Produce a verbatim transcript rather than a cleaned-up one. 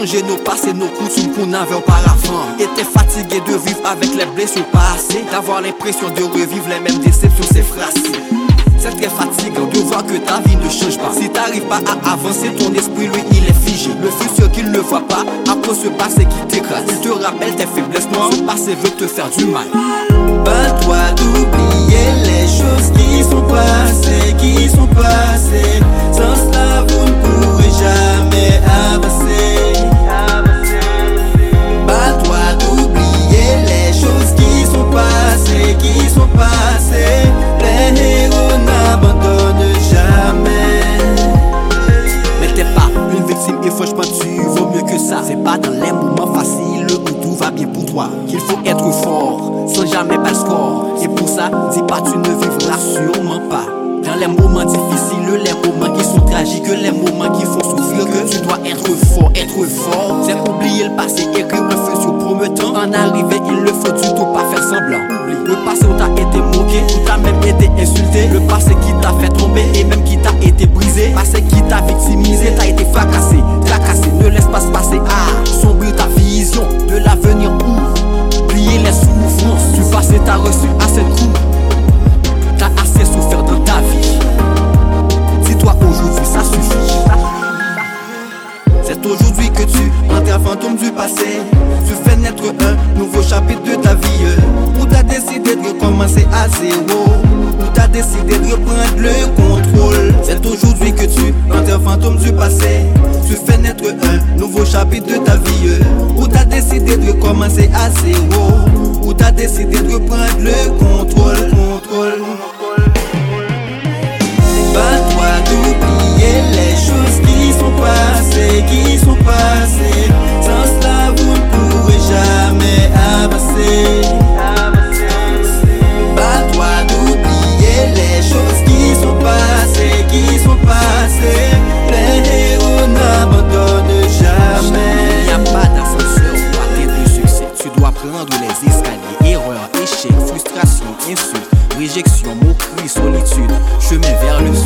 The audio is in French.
changer nos passés, nos coutumes qu'on avait auparavant. Et t'es fatigué de vivre avec les blessures passées, d'avoir l'impression de revivre les mêmes déceptions, c'est facile. C'est très fatigant de voir que ta vie ne change pas. Si t'arrives pas à avancer, ton esprit lui il est figé. Le futur qu'il ne voit pas, après ce passé qui t'écrase. Il te rappelle tes faiblesses noires, ce passé veut te faire du mal. Bats-toi d'oublier les choses qui sont passées, qui sont passées. Sans cela vous ne pourrez jamais avancer. Bats-toi d'oublier les choses qui sont passées, qui sont passées. Les héros n'abandonnent jamais. Mais t'es pas une victime et franchement tu vaux mieux que ça. C'est pas dans les moments faciles où tout va bien pour toi qu'il faut être fort, sans jamais battre le score. Et pour ça, dis pas tu ne vivras sûrement pas. Dans les moments difficiles, les moments qui sont tragiques, les moments qui font souffrir, que tu dois être fort, être fort. C'est oublier le passé, écrire un futur promettant. En arriver, il ne faut du tout pas faire semblant. Le passé où t'as été moqué, où t'as même été insulté. Le passé qui t'a fait tomber et même qui t'a été brisé. Le passé qui t'a victimisé, t'as été fracassé, fracassé. Ne laisse pas se passer, ah, sombre ta vision de l'avenir où oublier les souffrances du passé, t'as reçu assez de coups. T'as assez souffert dans ta vie. Dis-toi aujourd'hui ça suffit. C'est aujourd'hui que tu entres fantôme du passé. Tu fais naître un nouveau chapitre de ta vie. Où t'as décidé de recommencer à zéro. Où t'as décidé de reprendre le contrôle. C'est aujourd'hui que tu entres fantôme du passé. Tu fais naître un nouveau chapitre de ta vie. Où t'as décidé de recommencer à zéro. Où t'as décidé de reprendre le contrôle. Contrôle. Bats-toi d'oublier les choses qui sont passées, qui sont passées. Sans cela vous ne pourrez jamais avancer. Bats-toi d'oublier les choses qui sont passées, qui sont passées. Les héros n'abandonnent jamais. Il n'y a pas d'ascenseur pour atteindre le succès. Tu dois prendre les escaliers, erreurs, échecs, frustrations, insultes, réjection, moquerie, solitude. Chemin vers le